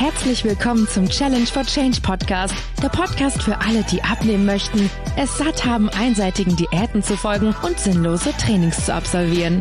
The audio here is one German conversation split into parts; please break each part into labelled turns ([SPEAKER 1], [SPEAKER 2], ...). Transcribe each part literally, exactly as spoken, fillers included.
[SPEAKER 1] Herzlich willkommen zum Challenge for Change Podcast, der Podcast für alle, die abnehmen möchten, es satt haben, einseitigen Diäten zu folgen und sinnlose Trainings zu absolvieren.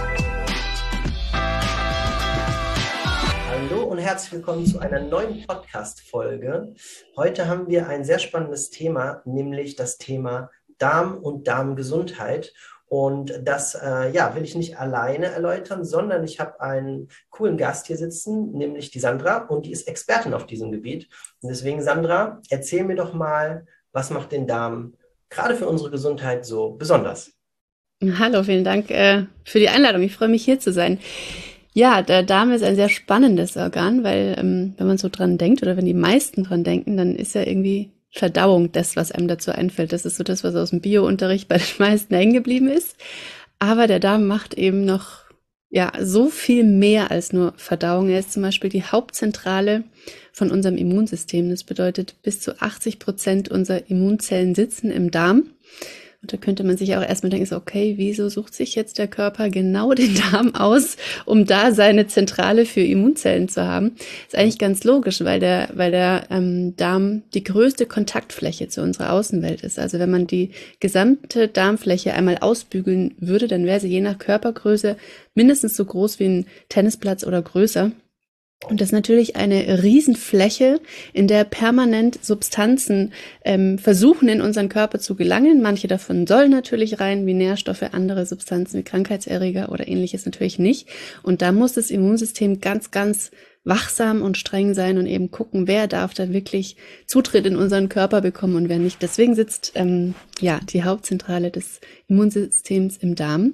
[SPEAKER 2] Hallo und herzlich willkommen zu einer neuen Podcast-Folge. Heute haben wir ein sehr spannendes Thema, nämlich das Thema Darm und Darmgesundheit. Und das äh, ja, will ich nicht alleine erläutern, sondern ich habe einen coolen Gast hier sitzen, nämlich die Sandra, und die ist Expertin auf diesem Gebiet. Und deswegen, Sandra, erzähl mir doch mal, was macht den Darm gerade für unsere Gesundheit so besonders?
[SPEAKER 3] Hallo, vielen Dank äh, für die Einladung. Ich freue mich, hier zu sein. Ja, der Darm ist ein sehr spannendes Organ, weil ähm, wenn man so dran denkt oder wenn die meisten dran denken, dann ist ja irgendwie Verdauung das, was einem dazu einfällt. Das ist so das, was aus dem Bio-Unterricht bei den meisten hängen geblieben ist. Aber der Darm macht eben noch ja so viel mehr als nur Verdauung. Er ist zum Beispiel die Hauptzentrale von unserem Immunsystem. Das bedeutet, bis zu achtzig Prozent unserer Immunzellen sitzen im Darm. Und da könnte man sich auch erstmal denken, so, okay, wieso sucht sich jetzt der Körper genau den Darm aus, um da seine Zentrale für Immunzellen zu haben? Ist eigentlich ganz logisch, weil der, weil der ähm, Darm die größte Kontaktfläche zu unserer Außenwelt ist. Also wenn man die gesamte Darmfläche einmal ausbügeln würde, dann wäre sie je nach Körpergröße mindestens so groß wie ein Tennisplatz oder größer. Und das ist natürlich eine Riesenfläche, in der permanent Substanzen ähm, versuchen, in unseren Körper zu gelangen. Manche davon sollen natürlich rein, wie Nährstoffe, andere Substanzen wie Krankheitserreger oder ähnliches natürlich nicht. Und da muss das Immunsystem ganz, ganz wachsam und streng sein und eben gucken, wer darf da wirklich Zutritt in unseren Körper bekommen und wer nicht. Deswegen sitzt ähm, ja die Hauptzentrale des Immunsystems im Darm.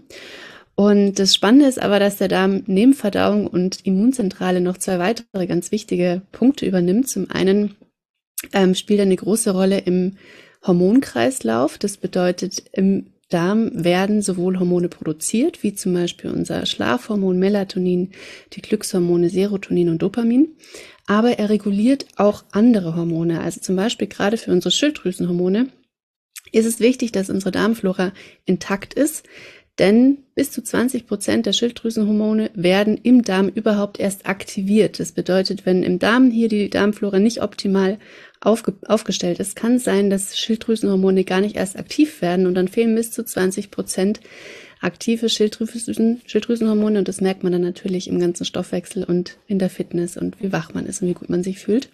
[SPEAKER 3] Und das Spannende ist aber, dass der Darm neben Verdauung und Immunzentrale noch zwei weitere ganz wichtige Punkte übernimmt. Zum einen ähm, spielt er eine große Rolle im Hormonkreislauf. Das bedeutet, im Darm werden sowohl Hormone produziert, wie zum Beispiel unser Schlafhormon Melatonin, die Glückshormone Serotonin und Dopamin. Aber er reguliert auch andere Hormone. Also zum Beispiel gerade für unsere Schilddrüsenhormone ist es wichtig, dass unsere Darmflora intakt ist. Denn bis zu zwanzig Prozent der Schilddrüsenhormone werden im Darm überhaupt erst aktiviert. Das bedeutet, wenn im Darm hier die Darmflora nicht optimal aufge- aufgestellt ist, kann es sein, dass Schilddrüsenhormone gar nicht erst aktiv werden und dann fehlen bis zu zwanzig Prozent aktive Schilddrüsen- Schilddrüsenhormone und das merkt man dann natürlich im ganzen Stoffwechsel und in der Fitness und wie wach man ist und wie gut man sich fühlt.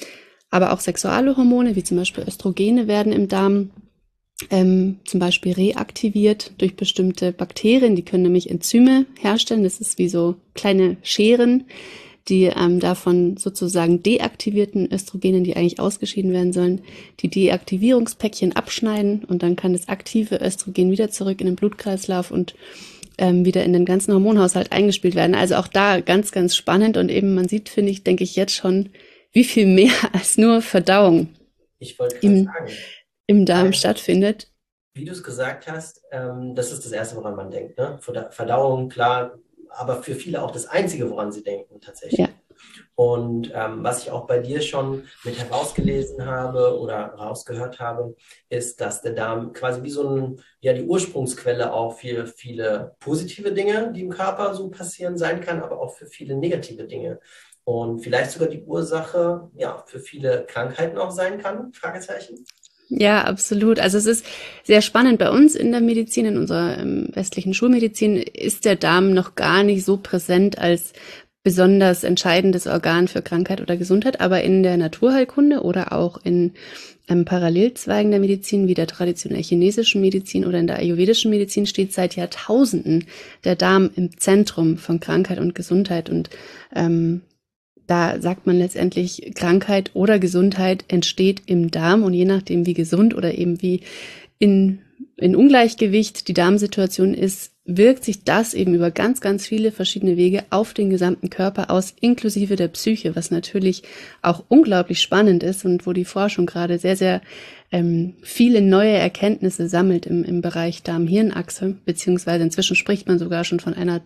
[SPEAKER 3] Aber auch sexuelle Hormone, wie zum Beispiel Östrogene, werden im Darm Ähm, zum Beispiel reaktiviert durch bestimmte Bakterien. Die können nämlich Enzyme herstellen. Das ist wie so kleine Scheren, die ähm, davon sozusagen deaktivierten Östrogenen, die eigentlich ausgeschieden werden sollen, die Deaktivierungspäckchen abschneiden und dann kann das aktive Östrogen wieder zurück in den Blutkreislauf und ähm, wieder in den ganzen Hormonhaushalt eingespielt werden. Also auch da ganz, ganz spannend und eben man sieht, finde ich, denke ich jetzt schon, wie viel mehr als nur Verdauung
[SPEAKER 2] Ich wollte gerade sagen,
[SPEAKER 3] im Darm
[SPEAKER 2] Also,
[SPEAKER 3] stattfindet.
[SPEAKER 2] wie du es gesagt hast, ähm, das ist das Erste, woran man denkt. Ne? Verda- Verdauung, klar, aber für viele auch das Einzige, woran sie denken tatsächlich.
[SPEAKER 3] Ja.
[SPEAKER 2] Und ähm, was ich auch bei dir schon mit herausgelesen habe oder rausgehört habe, ist, dass der Darm quasi wie so ein, ja, die Ursprungsquelle auch für viele positive Dinge, die im Körper so passieren, sein kann, aber auch für viele negative Dinge. Und vielleicht sogar die Ursache, ja, für viele Krankheiten auch sein kann, Fragezeichen.
[SPEAKER 3] Ja, absolut. Also es ist sehr spannend. Bei uns in der Medizin, in unserer ähm, westlichen Schulmedizin, ist der Darm noch gar nicht so präsent als besonders entscheidendes Organ für Krankheit oder Gesundheit. Aber in der Naturheilkunde oder auch in ähm, Parallelzweigen der Medizin, wie der traditionell chinesischen Medizin oder in der ayurvedischen Medizin, steht seit Jahrtausenden der Darm im Zentrum von Krankheit und Gesundheit. Und ähm, Da sagt man letztendlich, Krankheit oder Gesundheit entsteht im Darm und je nachdem, wie gesund oder eben wie in, in Ungleichgewicht die Darmsituation ist, wirkt sich das eben über ganz, ganz viele verschiedene Wege auf den gesamten Körper aus, inklusive der Psyche, was natürlich auch unglaublich spannend ist und wo die Forschung gerade sehr, sehr ähm, viele neue Erkenntnisse sammelt im, im Bereich Darm-Hirn-Achse, beziehungsweise inzwischen spricht man sogar schon von einer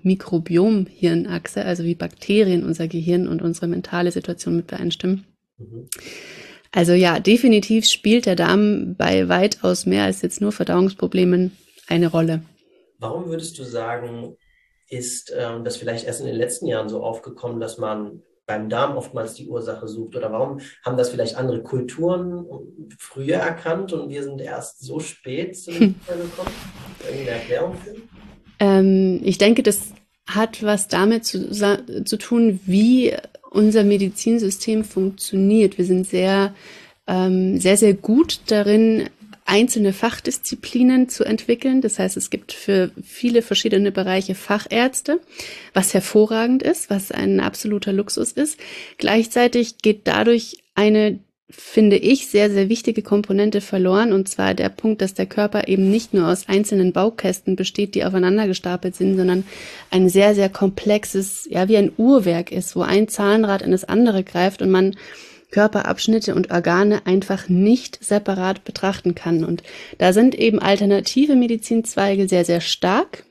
[SPEAKER 3] Darm-Mikrobiom-Hirn-Achse, also wie Bakterien unser Gehirn und unsere mentale Situation mit beeinstimmen.
[SPEAKER 2] Mhm.
[SPEAKER 3] Also ja, definitiv spielt der Darm bei weitaus mehr als jetzt nur Verdauungsproblemen eine Rolle.
[SPEAKER 2] Warum würdest du sagen, ist ähm, das vielleicht erst in den letzten Jahren so aufgekommen, dass man beim Darm oftmals die Ursache sucht? Oder warum haben das vielleicht andere Kulturen früher erkannt und wir sind erst so spät zu dem Thema gekommen? Irgendeine Erklärung für?
[SPEAKER 3] Ähm, ich denke, das hat was damit zu, zu tun, wie unser Medizinsystem funktioniert. Wir sind sehr, ähm, sehr, sehr gut darin, einzelne Fachdisziplinen zu entwickeln. Das heißt, es gibt für viele verschiedene Bereiche Fachärzte, was hervorragend ist, was ein absoluter Luxus ist. Gleichzeitig geht dadurch eine, finde ich, sehr, sehr wichtige Komponente verloren, und zwar der Punkt, dass der Körper eben nicht nur aus einzelnen Baukästen besteht, die aufeinander gestapelt sind, sondern ein sehr, sehr komplexes, ja, wie ein Uhrwerk ist, wo ein Zahnrad in das andere greift und man Körperabschnitte und Organe einfach nicht separat betrachten kann. Und da sind eben alternative Medizinzweige sehr, sehr stark.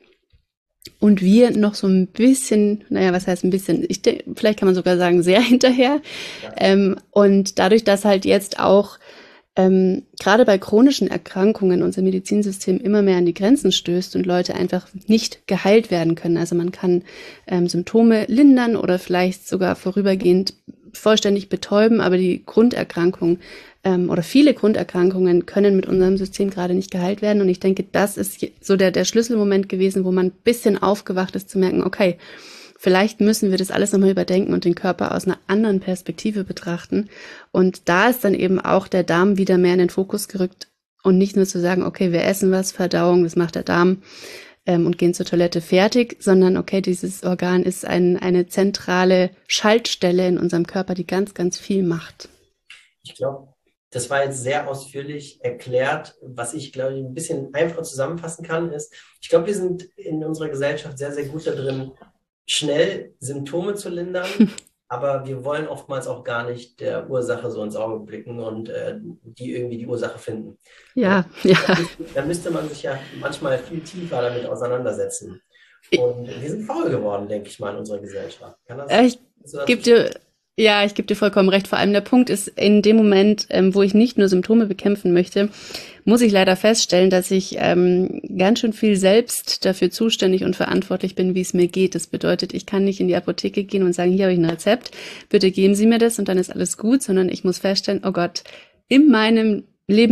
[SPEAKER 3] Und wir noch so ein bisschen, naja, was heißt ein bisschen, ich denke, vielleicht kann man sogar sagen, sehr hinterher. Ja. Ähm, und dadurch, dass halt jetzt auch ähm, gerade bei chronischen Erkrankungen unser Medizinsystem immer mehr an die Grenzen stößt und Leute einfach nicht geheilt werden können. Also man kann ähm, Symptome lindern oder vielleicht sogar vorübergehend vollständig betäuben, aber die Grunderkrankung ähm, oder viele Grunderkrankungen können mit unserem System gerade nicht geheilt werden. Und ich denke, das ist so der, der Schlüsselmoment gewesen, wo man ein bisschen aufgewacht ist, zu merken, okay, vielleicht müssen wir das alles nochmal überdenken und den Körper aus einer anderen Perspektive betrachten. Und da ist dann eben auch der Darm wieder mehr in den Fokus gerückt und nicht nur zu sagen, okay, wir essen was, Verdauung, das macht der Darm, ähm, und gehen zur Toilette, fertig, sondern okay, dieses Organ ist ein, eine zentrale Schaltstelle in unserem Körper, die ganz, ganz viel macht.
[SPEAKER 2] Ich glaube, das war jetzt sehr ausführlich erklärt. Was ich, glaube ich, ein bisschen einfacher zusammenfassen kann, ist, ich glaube, wir sind in unserer Gesellschaft sehr, sehr gut da drin, schnell Symptome zu lindern, aber wir wollen oftmals auch gar nicht der Ursache so ins Auge blicken und äh, die irgendwie die Ursache finden.
[SPEAKER 3] Ja, ja.
[SPEAKER 2] Da müsste, da müsste man sich ja manchmal viel tiefer damit auseinandersetzen. Und wir sind faul geworden, denke ich mal, in unserer Gesellschaft. Kann das,
[SPEAKER 3] ich gebe dir, ja, ich gebe dir vollkommen recht. Vor allem der Punkt ist, in dem Moment, ähm, wo ich nicht nur Symptome bekämpfen möchte, muss ich leider feststellen, dass ich ähm, ganz schön viel selbst dafür zuständig und verantwortlich bin, wie es mir geht. Das bedeutet, ich kann nicht in die Apotheke gehen und sagen, hier habe ich ein Rezept, bitte geben Sie mir das und dann ist alles gut, sondern ich muss feststellen, oh Gott, in meinem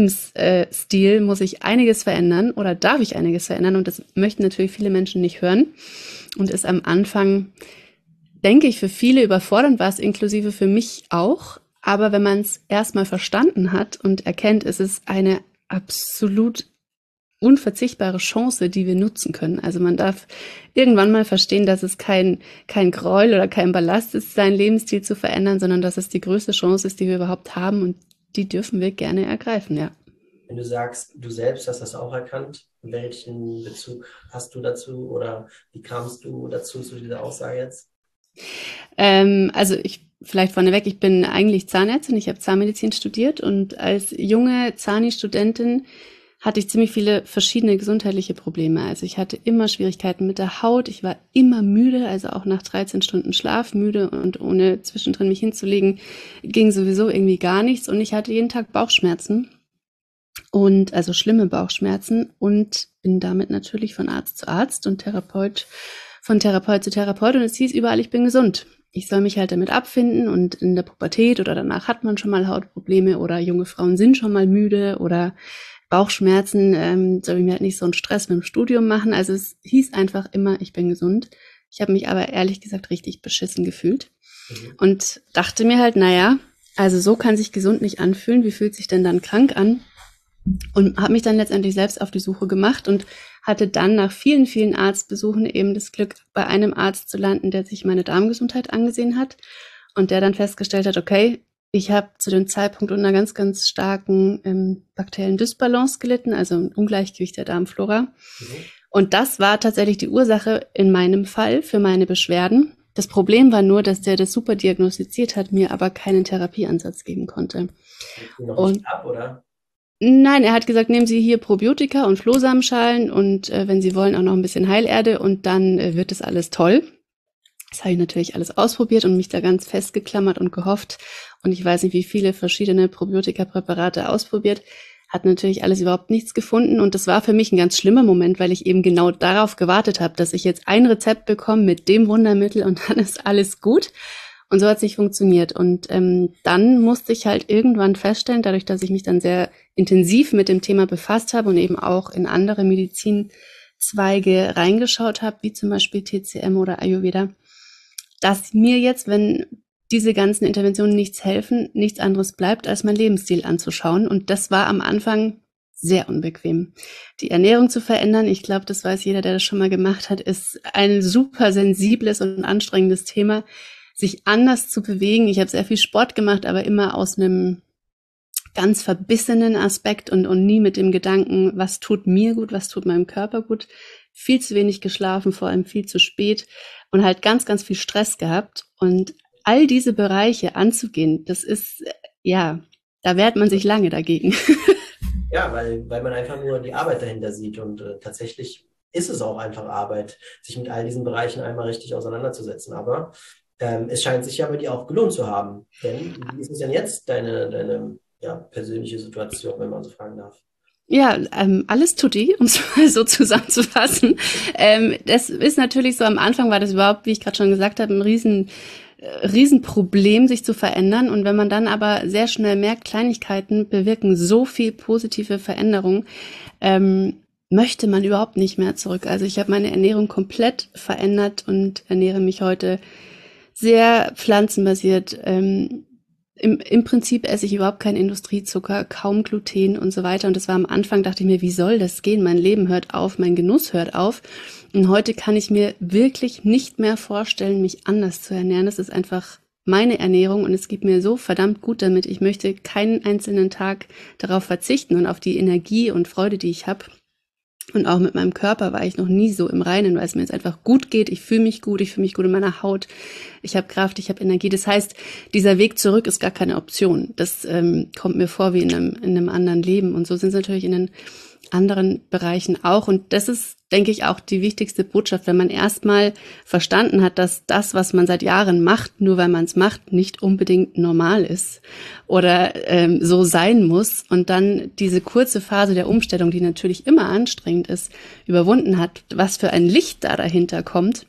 [SPEAKER 3] Lebensstil muss ich einiges verändern oder darf ich einiges verändern, und das möchten natürlich viele Menschen nicht hören und ist am Anfang, denke ich, für viele überfordernd, war es inklusive für mich auch, aber wenn man es erstmal verstanden hat und erkennt, es ist eine absolut unverzichtbare Chance, die wir nutzen können. Also man darf irgendwann mal verstehen, dass es kein, kein Gräuel oder kein Ballast ist, seinen Lebensstil zu verändern, sondern dass es die größte Chance ist, die wir überhaupt haben, und die dürfen wir gerne ergreifen, ja.
[SPEAKER 2] Wenn du sagst, du selbst hast das auch erkannt, welchen Bezug hast du dazu oder wie kamst du dazu, zu dieser Aussage jetzt?
[SPEAKER 3] Ähm, also ich Vielleicht vorneweg, ich bin eigentlich Zahnärztin, ich habe Zahnmedizin studiert, und als junge Zahni-Studentin hatte ich ziemlich viele verschiedene gesundheitliche Probleme. Also ich hatte immer Schwierigkeiten mit der Haut, ich war immer müde, also auch nach dreizehn Stunden Schlaf müde, und ohne zwischendrin mich hinzulegen, ging sowieso irgendwie gar nichts, und ich hatte jeden Tag Bauchschmerzen, und also schlimme Bauchschmerzen, und bin damit natürlich von Arzt zu Arzt und Therapeut von Therapeut zu Therapeut, und es hieß überall, ich bin gesund. Ich soll mich halt damit abfinden, und in der Pubertät oder danach hat man schon mal Hautprobleme oder junge Frauen sind schon mal müde oder Bauchschmerzen, ähm, soll ich mir halt nicht so einen Stress mit dem Studium machen. Also es hieß einfach immer, ich bin gesund. Ich habe mich aber ehrlich gesagt richtig beschissen gefühlt mhm. und dachte mir halt, naja, also so kann sich gesund nicht anfühlen. Wie fühlt sich denn dann krank an? Und habe mich dann letztendlich selbst auf die Suche gemacht und hatte dann nach vielen, vielen Arztbesuchen eben das Glück, bei einem Arzt zu landen, der sich meine Darmgesundheit angesehen hat und der dann festgestellt hat, okay, ich habe zu dem Zeitpunkt unter einer ganz, ganz starken ähm, bakteriellen Dysbalance gelitten, also ein Ungleichgewicht der Darmflora. Mhm. Und das war tatsächlich die Ursache in meinem Fall für meine Beschwerden. Das Problem war nur, dass der das super diagnostiziert hat, mir aber keinen Therapieansatz geben konnte.
[SPEAKER 2] Noch und nicht ab, oder?
[SPEAKER 3] Nein, er hat gesagt, nehmen Sie hier Probiotika und Flohsamenschalen und äh, wenn Sie wollen auch noch ein bisschen Heilerde, und dann äh, wird das alles toll. Das habe ich natürlich alles ausprobiert und mich da ganz festgeklammert und gehofft. Und ich weiß nicht, wie viele verschiedene Probiotika-Präparate ausprobiert. Hat natürlich alles überhaupt nichts gefunden. Und das war für mich ein ganz schlimmer Moment, weil ich eben genau darauf gewartet habe, dass ich jetzt ein Rezept bekomme mit dem Wundermittel und dann ist alles gut. Und so hat es nicht funktioniert. Und ähm, dann musste ich halt irgendwann feststellen, dadurch, dass ich mich dann sehr intensiv mit dem Thema befasst habe und eben auch in andere Medizinzweige reingeschaut habe, wie zum Beispiel T C M oder Ayurveda, dass mir jetzt, wenn diese ganzen Interventionen nichts helfen, nichts anderes bleibt, als mein Lebensstil anzuschauen. Und das war am Anfang sehr unbequem. Die Ernährung zu verändern, ich glaube, das weiß jeder, der das schon mal gemacht hat, ist ein super sensibles und anstrengendes Thema, sich anders zu bewegen. Ich habe sehr viel Sport gemacht, aber immer aus einem ganz verbissenen Aspekt und, und nie mit dem Gedanken, was tut mir gut, was tut meinem Körper gut. Viel zu wenig geschlafen, vor allem viel zu spät und halt ganz, ganz viel Stress gehabt. Und all diese Bereiche anzugehen, das ist, ja, da wehrt man sich lange dagegen.
[SPEAKER 2] Ja, weil, weil man einfach nur die Arbeit dahinter sieht und äh, tatsächlich ist es auch einfach Arbeit, sich mit all diesen Bereichen einmal richtig auseinanderzusetzen. Aber ähm, es scheint sich ja bei dir auch gelohnt zu haben. Denn wie ist es denn jetzt, deine, deine ja, persönliche Situation, wenn man so fragen darf?
[SPEAKER 3] Ja, ähm, alles tutti, um es mal so zusammenzufassen. Ähm, das ist natürlich so, am Anfang war das überhaupt, wie ich gerade schon gesagt habe, ein riesen Riesenproblem, sich zu verändern. Und wenn man dann aber sehr schnell merkt, Kleinigkeiten bewirken so viel positive Veränderung, ähm, möchte man überhaupt nicht mehr zurück. Also ich habe meine Ernährung komplett verändert und ernähre mich heute sehr pflanzenbasiert. Ähm, im, Im Prinzip esse ich überhaupt keinen Industriezucker, kaum Gluten und so weiter. Und das war am Anfang, dachte ich mir, wie soll das gehen? Mein Leben hört auf, mein Genuss hört auf. Und heute kann ich mir wirklich nicht mehr vorstellen, mich anders zu ernähren. Das ist einfach meine Ernährung und es geht mir so verdammt gut damit. Ich möchte keinen einzelnen Tag darauf verzichten und auf die Energie und Freude, die ich habe. Und auch mit meinem Körper war ich noch nie so im Reinen, weil es mir jetzt einfach gut geht. Ich fühle mich gut, ich fühle mich gut in meiner Haut. Ich habe Kraft, ich habe Energie. Das heißt, dieser Weg zurück ist gar keine Option. Das ähm, kommt mir vor wie in einem, in einem anderen Leben. Und so sind es natürlich in den anderen Bereichen auch. Und das ist, denke ich, auch die wichtigste Botschaft, wenn man erstmal verstanden hat, dass das, was man seit Jahren macht, nur weil man es macht, nicht unbedingt normal ist oder ähm, so sein muss und dann diese kurze Phase der Umstellung, die natürlich immer anstrengend ist, überwunden hat, was für ein Licht da dahinter kommt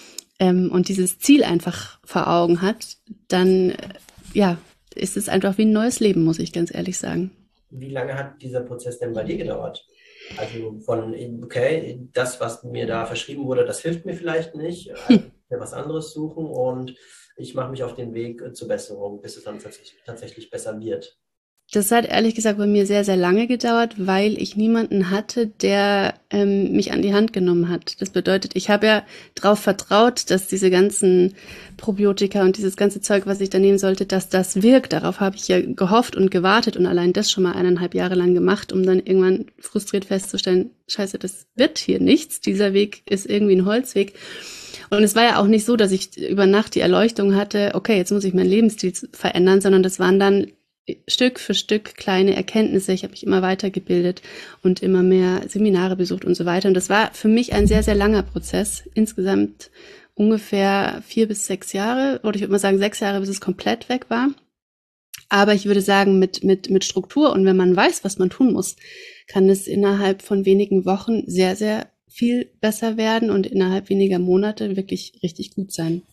[SPEAKER 3] ähm, und dieses Ziel einfach vor Augen hat, dann ja, ist es einfach wie ein neues Leben, muss ich ganz ehrlich sagen.
[SPEAKER 2] Wie lange hat dieser Prozess denn bei dir gedauert? Also von, okay, das, was mir da verschrieben wurde, das hilft mir vielleicht nicht, also mir was anderes suchen und ich mache mich auf den Weg zur Besserung, bis es dann tatsächlich, tatsächlich besser wird.
[SPEAKER 3] Das hat ehrlich gesagt bei mir sehr, sehr lange gedauert, weil ich niemanden hatte, der ähm, mich an die Hand genommen hat. Das bedeutet, ich habe ja darauf vertraut, dass diese ganzen Probiotika und dieses ganze Zeug, was ich da nehmen sollte, dass das wirkt. Darauf habe ich ja gehofft und gewartet und allein das schon mal eineinhalb Jahre lang gemacht, um dann irgendwann frustriert festzustellen, scheiße, das wird hier nichts. Dieser Weg ist irgendwie ein Holzweg. Und es war ja auch nicht so, dass ich über Nacht die Erleuchtung hatte, okay, jetzt muss ich meinen Lebensstil verändern, sondern das waren dann Stück für Stück kleine Erkenntnisse. Ich habe mich immer weitergebildet und immer mehr Seminare besucht und so weiter. Und das war für mich ein sehr, sehr langer Prozess. Insgesamt ungefähr vier bis sechs Jahre, oder ich würde mal sagen sechs Jahre, bis es komplett weg war. Aber ich würde sagen, mit, mit, mit Struktur und wenn man weiß, was man tun muss, kann es innerhalb von wenigen Wochen sehr, sehr viel besser werden und innerhalb weniger Monate wirklich richtig gut sein.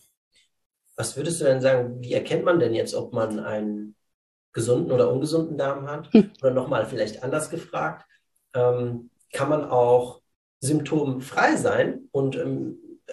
[SPEAKER 2] Was würdest du denn sagen, wie erkennt man denn jetzt, ob man einen gesunden oder ungesunden Darm hat? Hm. Oder nochmal vielleicht anders gefragt, ähm, kann man auch symptomfrei sein und ähm,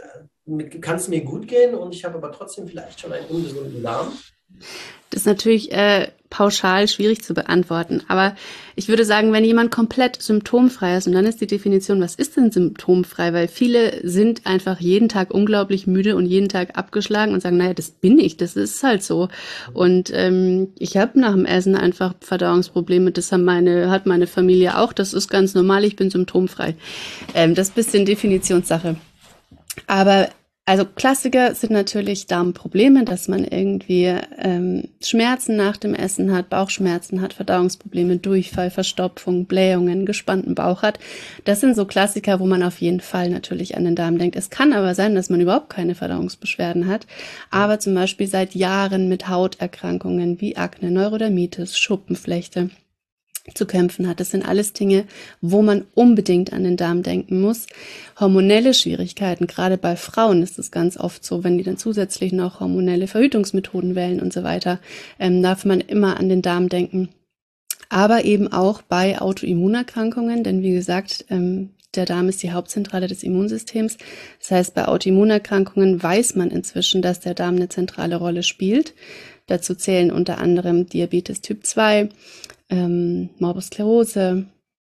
[SPEAKER 2] kann es mir gut gehen und ich habe aber trotzdem vielleicht schon einen ungesunden Darm?
[SPEAKER 3] Das ist natürlich äh, pauschal schwierig zu beantworten, aber ich würde sagen, wenn jemand komplett symptomfrei ist, und dann ist die Definition, was ist denn symptomfrei? Weil viele sind einfach jeden Tag unglaublich müde und jeden Tag abgeschlagen und sagen, naja, das bin ich, das ist halt so. Und ähm, ich habe nach dem Essen einfach Verdauungsprobleme, das haben meine, hat meine Familie auch, das ist ganz normal, ich bin symptomfrei. Ähm, das ist ein bisschen Definitionssache. Aber also Klassiker sind natürlich Darmprobleme, dass man irgendwie ähm, Schmerzen nach dem Essen hat, Bauchschmerzen hat, Verdauungsprobleme, Durchfall, Verstopfung, Blähungen, gespannten Bauch hat. Das sind so Klassiker, wo man auf jeden Fall natürlich an den Darm denkt. Es kann aber sein, dass man überhaupt keine Verdauungsbeschwerden hat, aber zum Beispiel seit Jahren mit Hauterkrankungen wie Akne, Neurodermitis, Schuppenflechte, zu kämpfen hat. Das sind alles Dinge, wo man unbedingt an den Darm denken muss. Hormonelle Schwierigkeiten, gerade bei Frauen ist es ganz oft so, wenn die dann zusätzlich noch hormonelle Verhütungsmethoden wählen und so weiter, ähm, darf man immer an den Darm denken. Aber eben auch bei Autoimmunerkrankungen, denn wie gesagt, ähm, der Darm ist die Hauptzentrale des Immunsystems. Das heißt, bei Autoimmunerkrankungen weiß man inzwischen, dass der Darm eine zentrale Rolle spielt. Dazu zählen unter anderem Diabetes Typ zwei, ähm, Morbus Sklerose,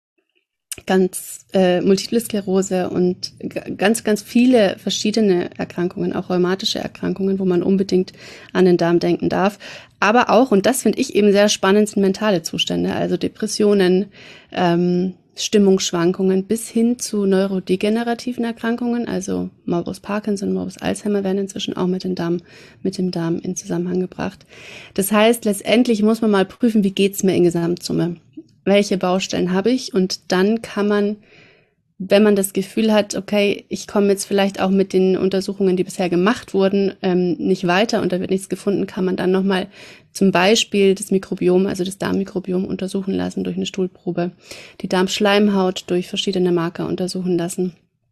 [SPEAKER 3] ganz äh, Multiple Sklerose und g- ganz, ganz viele verschiedene Erkrankungen, auch rheumatische Erkrankungen, wo man unbedingt an den Darm denken darf. Aber auch, und das finde ich eben sehr spannend, sind mentale Zustände, also Depressionen, ähm, Stimmungsschwankungen bis hin zu neurodegenerativen Erkrankungen, also Morbus Parkinson, Morbus Alzheimer werden inzwischen auch mit dem Darm, mit dem Darm in Zusammenhang gebracht. Das heißt, letztendlich muss man mal prüfen, wie geht's mir in Gesamtsumme? Welche Baustellen habe ich? Und dann kann man, wenn man das Gefühl hat, okay, ich komme jetzt vielleicht auch mit den Untersuchungen, die bisher gemacht wurden, ähm, nicht weiter und da wird nichts gefunden, kann man dann nochmal zum Beispiel das Mikrobiom, also das Darmmikrobiom untersuchen lassen durch eine Stuhlprobe, die Darmschleimhaut durch verschiedene Marker untersuchen lassen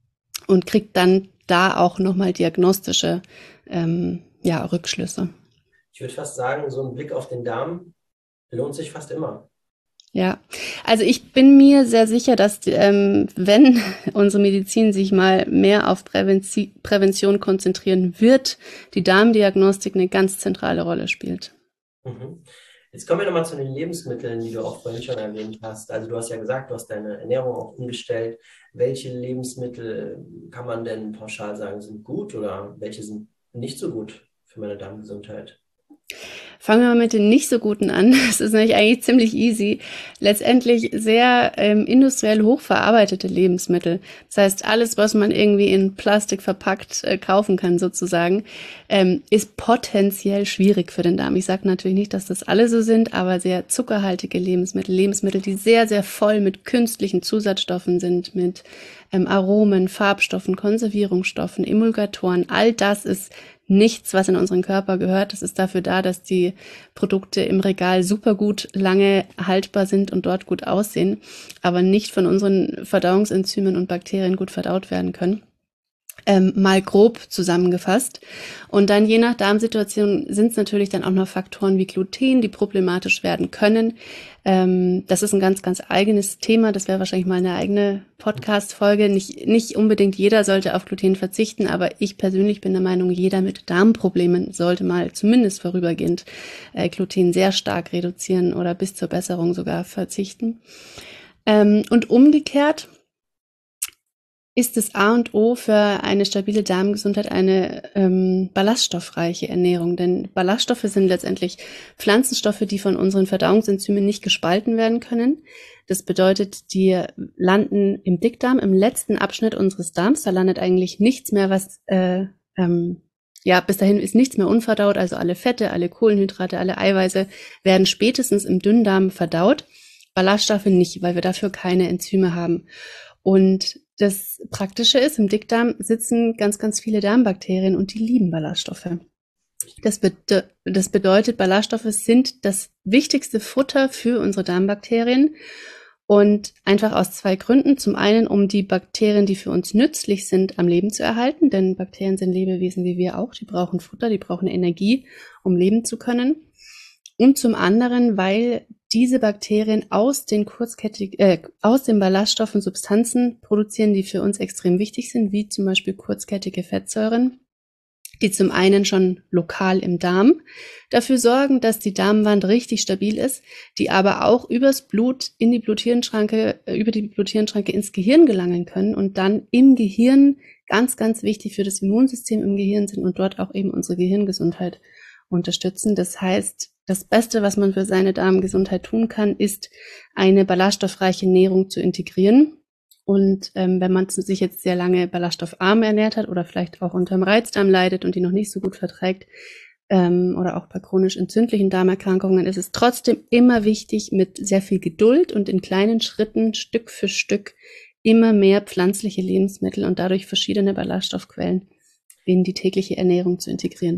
[SPEAKER 3] und kriegt dann da auch nochmal diagnostische ähm, ja, Rückschlüsse.
[SPEAKER 2] Ich würde fast sagen, so ein Blick auf den Darm lohnt sich fast immer.
[SPEAKER 3] Ja, also ich bin mir sehr sicher, dass ähm, wenn unsere Medizin sich mal mehr auf Prävenzi- Prävention konzentrieren wird, die Darmdiagnostik eine ganz zentrale Rolle spielt.
[SPEAKER 2] Mhm. Jetzt kommen wir nochmal zu den Lebensmitteln, die du auch vorhin schon erwähnt hast. Also du hast ja gesagt, du hast deine Ernährung auch umgestellt. Welche Lebensmittel kann man denn pauschal sagen, sind gut oder welche sind nicht so gut für meine Darmgesundheit?
[SPEAKER 3] Fangen wir mal mit den nicht so guten an. Das ist nämlich eigentlich ziemlich easy. Letztendlich sehr ähm, industriell hochverarbeitete Lebensmittel. Das heißt, alles, was man irgendwie in Plastik verpackt äh, kaufen kann sozusagen, ähm, ist potenziell schwierig für den Darm. Ich sage natürlich nicht, dass das alle so sind, aber sehr zuckerhaltige Lebensmittel, Lebensmittel, die sehr, sehr voll mit künstlichen Zusatzstoffen sind, mit ähm, Aromen, Farbstoffen, Konservierungsstoffen, Emulgatoren. All das ist nichts, was in unseren Körper gehört. Das ist dafür da, dass die Produkte im Regal super gut lange haltbar sind und dort gut aussehen, aber nicht von unseren Verdauungsenzymen und Bakterien gut verdaut werden können. Ähm, mal grob zusammengefasst. Und dann je nach Darmsituation sind es natürlich dann auch noch Faktoren wie Gluten, die problematisch werden können. Ähm, das ist ein ganz, ganz eigenes Thema. Das wäre wahrscheinlich mal eine eigene Podcast-Folge. Nicht, nicht unbedingt jeder sollte auf Gluten verzichten, aber ich persönlich bin der Meinung, jeder mit Darmproblemen sollte mal zumindest vorübergehend äh, Gluten sehr stark reduzieren oder bis zur Besserung sogar verzichten. Ähm, und umgekehrt ist das A und O für eine stabile Darmgesundheit eine ähm, ballaststoffreiche Ernährung. Denn Ballaststoffe sind letztendlich Pflanzenstoffe, die von unseren Verdauungsenzymen nicht gespalten werden können. Das bedeutet, die landen im Dickdarm, im letzten Abschnitt unseres Darms. Da landet eigentlich nichts mehr, was, äh, ähm, ja, bis dahin ist nichts mehr unverdaut. Also alle Fette, alle Kohlenhydrate, alle Eiweiße werden spätestens im Dünndarm verdaut. Ballaststoffe nicht, weil wir dafür keine Enzyme haben. Und das Praktische ist, im Dickdarm sitzen ganz, ganz viele Darmbakterien und die lieben Ballaststoffe. Das, bede- das bedeutet, Ballaststoffe sind das wichtigste Futter für unsere Darmbakterien und einfach aus zwei Gründen. Zum einen, um die Bakterien, die für uns nützlich sind, am Leben zu erhalten, denn Bakterien sind Lebewesen wie wir auch. Die brauchen Futter, die brauchen Energie, um leben zu können. Und zum anderen, weil diese Bakterien aus den kurzkettig, äh, aus den Ballaststoffen Substanzen produzieren, die für uns extrem wichtig sind, wie zum Beispiel kurzkettige Fettsäuren, die zum einen schon lokal im Darm dafür sorgen, dass die Darmwand richtig stabil ist, die aber auch übers Blut in die Blut-Hirn-Schranke, äh, über die Blut-Hirn-Schranke ins Gehirn gelangen können und dann im Gehirn ganz, ganz wichtig für das Immunsystem im Gehirn sind und dort auch eben unsere Gehirngesundheit unterstützen. Das heißt, das Beste, was man für seine Darmgesundheit tun kann, ist, eine ballaststoffreiche Ernährung zu integrieren. Und ähm, wenn man sich jetzt sehr lange ballaststoffarm ernährt hat oder vielleicht auch unterm Reizdarm leidet und die noch nicht so gut verträgt, ähm, oder auch bei chronisch entzündlichen Darmerkrankungen, ist es trotzdem immer wichtig, mit sehr viel Geduld und in kleinen Schritten, Stück für Stück, immer mehr pflanzliche Lebensmittel und dadurch verschiedene Ballaststoffquellen in die tägliche Ernährung zu integrieren.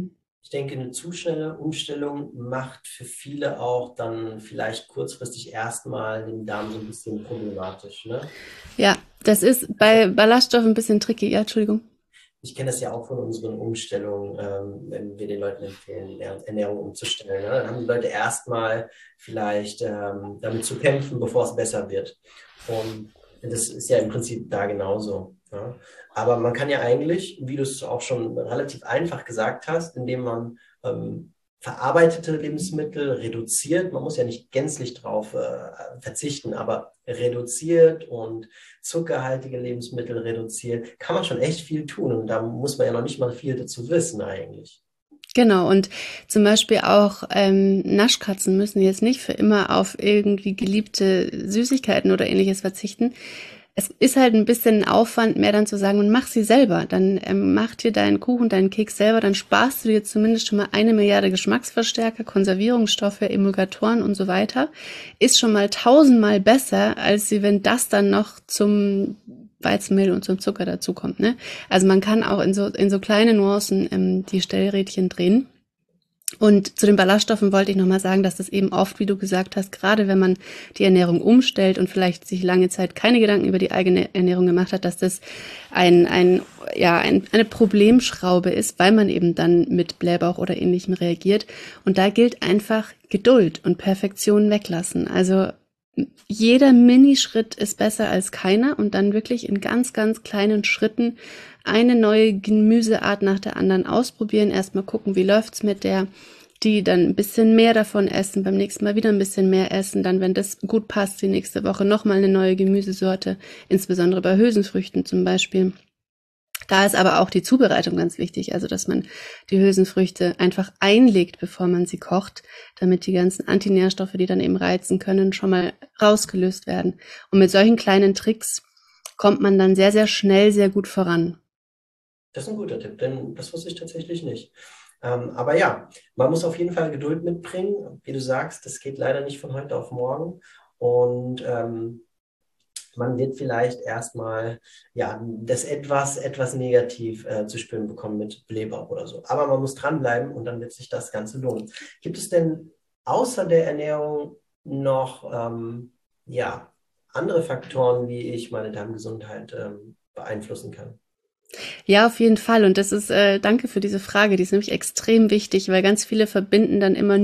[SPEAKER 2] Ich denke, eine zu schnelle Umstellung macht für viele auch dann vielleicht kurzfristig erstmal den Darm so ein bisschen problematisch, ne?
[SPEAKER 3] Ja, das ist bei Ballaststoffen ein bisschen tricky. Ja, Entschuldigung.
[SPEAKER 2] Ich kenne das ja auch von unseren Umstellungen, ähm, wenn wir den Leuten empfehlen, Ernährung umzustellen. Ne? Dann haben die Leute erstmal vielleicht ähm, damit zu kämpfen, bevor es besser wird. Und das ist ja im Prinzip da genauso. Ja? Aber man kann ja eigentlich, wie du es auch schon relativ einfach gesagt hast, indem man ähm, verarbeitete Lebensmittel reduziert, man muss ja nicht gänzlich drauf äh, verzichten, aber reduziert und zuckerhaltige Lebensmittel reduziert, kann man schon echt viel tun. Und da muss man ja noch nicht mal viel dazu wissen eigentlich.
[SPEAKER 3] Genau, und zum Beispiel auch ähm, Naschkatzen müssen jetzt nicht für immer auf irgendwie geliebte Süßigkeiten oder ähnliches verzichten. Es ist halt ein bisschen Aufwand mehr dann zu sagen, und mach sie selber. Dann ähm, mach dir deinen Kuchen, deinen Keks selber, dann sparst du dir zumindest schon mal eine Milliarde Geschmacksverstärker, Konservierungsstoffe, Emulgatoren und so weiter. Ist schon mal tausendmal besser, als wenn das dann noch zum Weizenmehl und zum Zucker dazukommt, ne? Also man kann auch in so, in so kleine Nuancen ähm, die Stellrädchen drehen. Und zu den Ballaststoffen wollte ich nochmal sagen, dass das eben oft, wie du gesagt hast, gerade wenn man die Ernährung umstellt und vielleicht sich lange Zeit keine Gedanken über die eigene Ernährung gemacht hat, dass das ein, ein, ja, ein, eine Problemschraube ist, weil man eben dann mit Blähbauch oder Ähnlichem reagiert. Und da gilt einfach Geduld und Perfektion weglassen. Also jeder Minischritt ist besser als keiner und dann wirklich in ganz, ganz kleinen Schritten eine neue Gemüseart nach der anderen ausprobieren, erstmal gucken, wie läuft's mit der, die dann ein bisschen mehr davon essen, beim nächsten Mal wieder ein bisschen mehr essen, dann, wenn das gut passt, die nächste Woche nochmal eine neue Gemüsesorte, insbesondere bei Hülsenfrüchten zum Beispiel. Da ist aber auch die Zubereitung ganz wichtig, also dass man die Hülsenfrüchte einfach einlegt, bevor man sie kocht, damit die ganzen Antinährstoffe, die dann eben reizen können, schon mal rausgelöst werden. Und mit solchen kleinen Tricks kommt man dann sehr, sehr schnell sehr gut voran.
[SPEAKER 2] Das ist ein guter Tipp, denn das wusste ich tatsächlich nicht. Ähm, aber ja, man muss auf jeden Fall Geduld mitbringen. Wie du sagst, das geht leider nicht von heute auf morgen. Und ähm, man wird vielleicht erstmal ja, das etwas, etwas negativ äh, zu spüren bekommen mit Blähbauch oder so. Aber man muss dranbleiben und dann wird sich das Ganze lohnen. Gibt es denn außer der Ernährung noch ähm, ja, andere Faktoren, wie ich meine Darmgesundheit ähm, beeinflussen kann?
[SPEAKER 3] Ja, auf jeden Fall. Und das ist, äh, danke für diese Frage, die ist nämlich extrem wichtig, weil ganz viele verbinden dann immer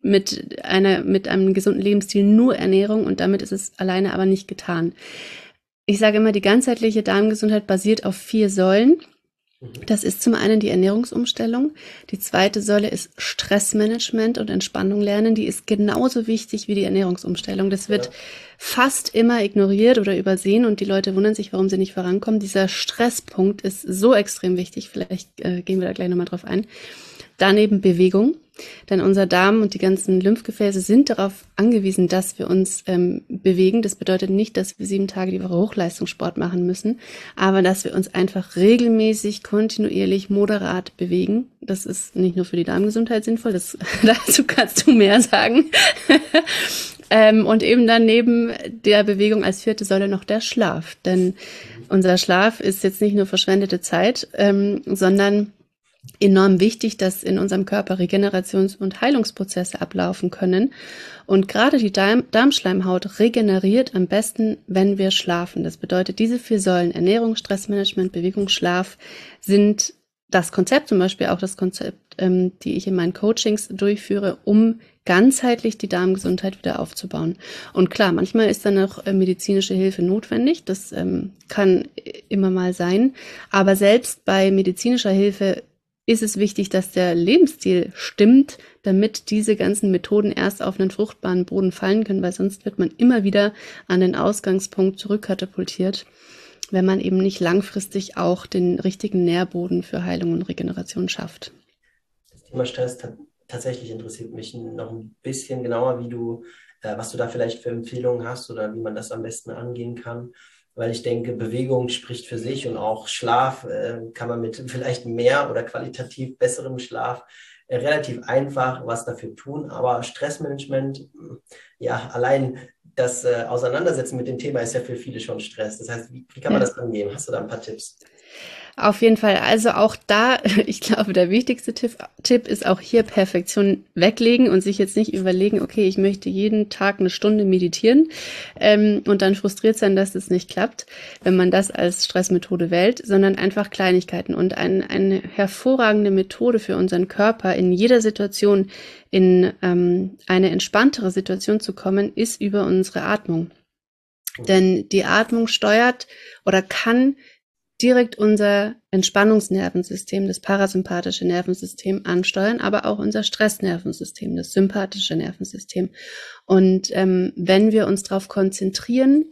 [SPEAKER 3] mit einer, mit einem gesunden Lebensstil nur Ernährung und damit ist es alleine aber nicht getan. Ich sage immer, die ganzheitliche Darmgesundheit basiert auf vier Säulen. Das ist zum einen die Ernährungsumstellung. Die zweite Säule ist Stressmanagement und Entspannung lernen. Die ist genauso wichtig wie die Ernährungsumstellung. Das wird ja. fast immer ignoriert oder übersehen und die Leute wundern sich, warum sie nicht vorankommen. Dieser Stresspunkt ist so extrem wichtig. Vielleicht äh, gehen wir da gleich nochmal drauf ein. Daneben Bewegung. Denn unser Darm und die ganzen Lymphgefäße sind darauf angewiesen, dass wir uns ähm, bewegen. Das bedeutet nicht, dass wir sieben Tage die Woche Hochleistungssport machen müssen, aber dass wir uns einfach regelmäßig, kontinuierlich, moderat bewegen. Das ist nicht nur für die Darmgesundheit sinnvoll, das, dazu kannst du mehr sagen. ähm, und eben dann neben der Bewegung als vierte Säule noch der Schlaf. Denn unser Schlaf ist jetzt nicht nur verschwendete Zeit, ähm, sondern enorm wichtig, dass in unserem Körper Regenerations- und Heilungsprozesse ablaufen können. Und gerade die Darm- Darmschleimhaut regeneriert am besten, wenn wir schlafen. Das bedeutet, diese vier Säulen, Ernährung, Stressmanagement, Bewegung, Schlaf, sind das Konzept, zum Beispiel auch das Konzept, ähm, die ich in meinen Coachings durchführe, um ganzheitlich die Darmgesundheit wieder aufzubauen. Und klar, manchmal ist dann auch äh, medizinische Hilfe notwendig. Das ähm, kann immer mal sein. Aber selbst bei medizinischer Hilfe ist es wichtig, dass der Lebensstil stimmt, damit diese ganzen Methoden erst auf einen fruchtbaren Boden fallen können, weil sonst wird man immer wieder an den Ausgangspunkt zurückkatapultiert, wenn man eben nicht langfristig auch den richtigen Nährboden für Heilung und Regeneration schafft.
[SPEAKER 2] Das Thema Stress t- tatsächlich interessiert mich noch ein bisschen genauer, wie du, äh, was du da vielleicht für Empfehlungen hast oder wie man das am besten angehen kann. Weil ich denke, Bewegung spricht für sich und auch Schlaf äh, kann man mit vielleicht mehr oder qualitativ besserem Schlaf äh, relativ einfach was dafür tun. Aber Stressmanagement, ja, allein das äh, Auseinandersetzen mit dem Thema ist ja für viele schon Stress. Das heißt, wie, wie kann man das angehen? Hast du da ein paar Tipps?
[SPEAKER 3] Auf jeden Fall. Also auch da, ich glaube, der wichtigste Tipp, Tipp ist auch hier Perfektion weglegen und sich jetzt nicht überlegen, okay, ich möchte jeden Tag eine Stunde meditieren ähm, und dann frustriert sein, dass das nicht klappt, wenn man das als Stressmethode wählt, sondern einfach Kleinigkeiten. Und ein, eine hervorragende Methode für unseren Körper in jeder Situation in ähm, eine entspanntere Situation zu kommen, ist über unsere Atmung. Denn die Atmung steuert oder kann direkt unser Entspannungsnervensystem, das parasympathische Nervensystem ansteuern, aber auch unser Stressnervensystem, das sympathische Nervensystem. Und ähm, wenn wir uns darauf konzentrieren,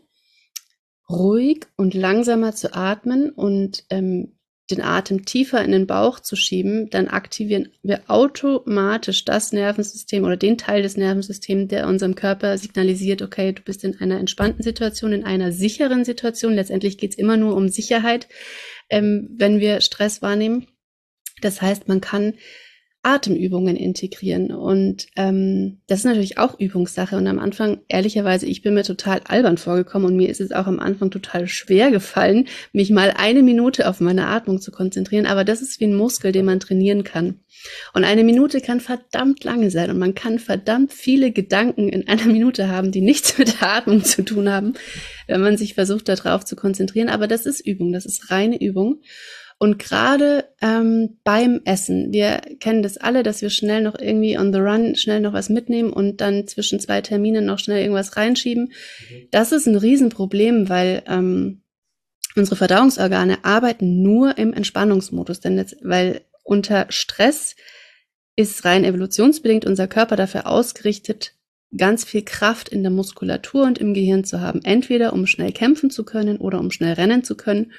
[SPEAKER 3] ruhig und langsamer zu atmen und ähm, den Atem tiefer in den Bauch zu schieben, dann aktivieren wir automatisch das Nervensystem oder den Teil des Nervensystems, der unserem Körper signalisiert, okay, du bist in einer entspannten Situation, in einer sicheren Situation. Letztendlich geht es immer nur um Sicherheit, ähm, wenn wir Stress wahrnehmen. Das heißt, man kann Atemübungen integrieren und ähm, das ist natürlich auch Übungssache und am Anfang, ehrlicherweise, ich bin mir total albern vorgekommen und mir ist es auch am Anfang total schwer gefallen, mich mal eine Minute auf meine Atmung zu konzentrieren, aber das ist wie ein Muskel, den man trainieren kann und eine Minute kann verdammt lange sein und man kann verdammt viele Gedanken in einer Minute haben, die nichts mit der Atmung zu tun haben, wenn man sich versucht, darauf zu konzentrieren, aber das ist Übung, das ist reine Übung. Und gerade ähm, beim Essen, wir kennen das alle, dass wir schnell noch irgendwie on the run, schnell noch was mitnehmen und dann zwischen zwei Terminen noch schnell irgendwas reinschieben. Mhm. Das ist ein Riesenproblem, weil ähm, unsere Verdauungsorgane arbeiten nur im Entspannungsmodus, denn jetzt, weil unter Stress ist rein evolutionsbedingt unser Körper dafür ausgerichtet, ganz viel Kraft in der Muskulatur und im Gehirn zu haben, entweder um schnell kämpfen zu können oder um schnell rennen zu können.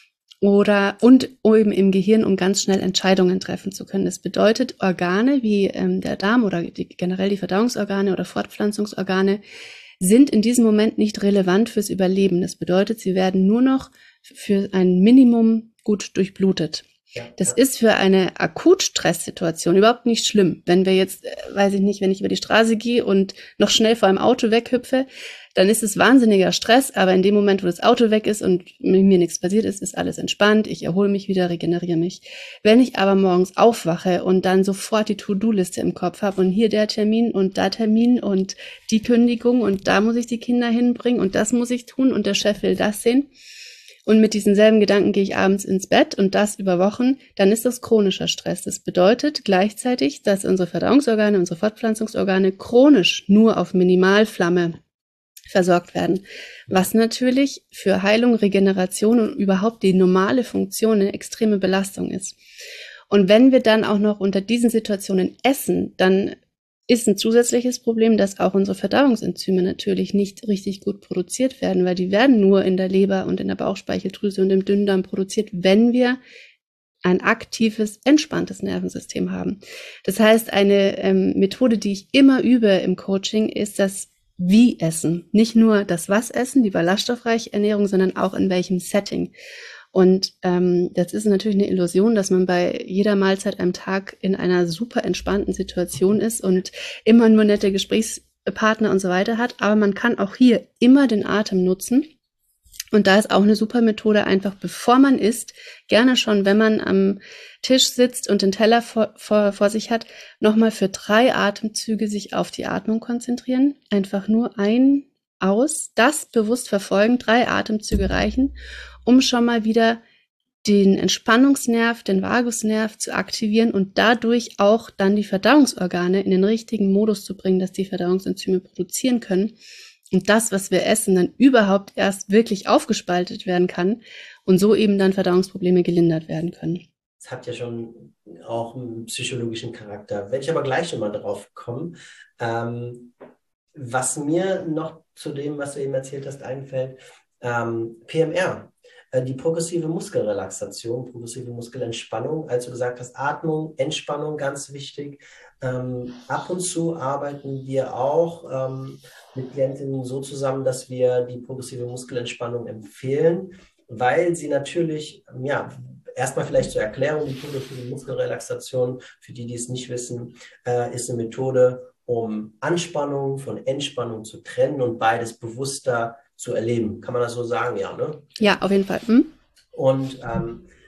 [SPEAKER 3] Oder und eben im Gehirn, um ganz schnell Entscheidungen treffen zu können. Das bedeutet, Organe wie ähm, der Darm oder die, generell die Verdauungsorgane oder Fortpflanzungsorgane sind in diesem Moment nicht relevant fürs Überleben. Das bedeutet, sie werden nur noch für ein Minimum gut durchblutet. Ja, das ja. ist für eine Akutstresssituation überhaupt nicht schlimm. Wenn wir jetzt, äh, weiß ich nicht, wenn ich über die Straße gehe und noch schnell vor einem Auto weghüpfe, dann ist es wahnsinniger Stress, aber in dem Moment, wo das Auto weg ist und mit mir nichts passiert ist, ist alles entspannt, ich erhole mich wieder, regeneriere mich. Wenn ich aber morgens aufwache und dann sofort die To-Do-Liste im Kopf habe und hier der Termin und da Termin und die Kündigung und da muss ich die Kinder hinbringen und das muss ich tun und der Chef will das sehen und mit diesen selben Gedanken gehe ich abends ins Bett und das über Wochen, dann ist das chronischer Stress. Das bedeutet gleichzeitig, dass unsere Verdauungsorgane, unsere Fortpflanzungsorgane chronisch nur auf Minimalflamme versorgt werden, was natürlich für Heilung, Regeneration und überhaupt die normale Funktion eine extreme Belastung ist. Und wenn wir dann auch noch unter diesen Situationen essen, dann ist ein zusätzliches Problem, dass auch unsere Verdauungsenzyme natürlich nicht richtig gut produziert werden, weil die werden nur in der Leber und in der Bauchspeicheldrüse und im Dünndarm produziert, wenn wir ein aktives, entspanntes Nervensystem haben. Das heißt, eine ähm, Methode, die ich immer übe im Coaching, ist das Wie essen. Nicht nur das Was essen, die ballaststoffreiche Ernährung, sondern auch in welchem Setting. Und ähm, das ist natürlich eine Illusion, dass man bei jeder Mahlzeit am Tag in einer super entspannten Situation ist und immer nur nette Gesprächspartner und so weiter hat. Aber man kann auch hier immer den Atem nutzen. Und da ist auch eine super Methode, einfach bevor man isst, gerne schon, wenn man am Tisch sitzt und den Teller vor, vor, vor sich hat, nochmal für drei Atemzüge sich auf die Atmung konzentrieren. Einfach nur ein, aus, das bewusst verfolgen, drei Atemzüge reichen, um schon mal wieder den Entspannungsnerv, den Vagusnerv zu aktivieren und dadurch auch dann die Verdauungsorgane in den richtigen Modus zu bringen, dass die Verdauungsenzyme produzieren können. Und das, was wir essen, dann überhaupt erst wirklich aufgespaltet werden kann und so eben dann Verdauungsprobleme gelindert werden können.
[SPEAKER 2] Es hat ja schon auch einen psychologischen Charakter. Werde ich aber gleich nochmal drauf kommen. Ähm, was mir noch zu dem, was du eben erzählt hast, einfällt, ähm, P M R, äh, die progressive Muskelrelaxation, progressive Muskelentspannung, als du gesagt hast, Atmung, Entspannung, ganz wichtig. Ähm, ab und zu arbeiten wir auch ähm, mit Klientinnen so zusammen, dass wir die progressive Muskelentspannung empfehlen, weil sie natürlich, ja, erstmal vielleicht zur Erklärung, die progressive Muskelrelaxation, für die, die es nicht wissen, äh, ist eine Methode, um Anspannung von Entspannung zu trennen und beides bewusster zu erleben. Kann man das so sagen? Ja, ne?
[SPEAKER 3] Ja, auf jeden Fall. Hm?
[SPEAKER 2] Und ähm,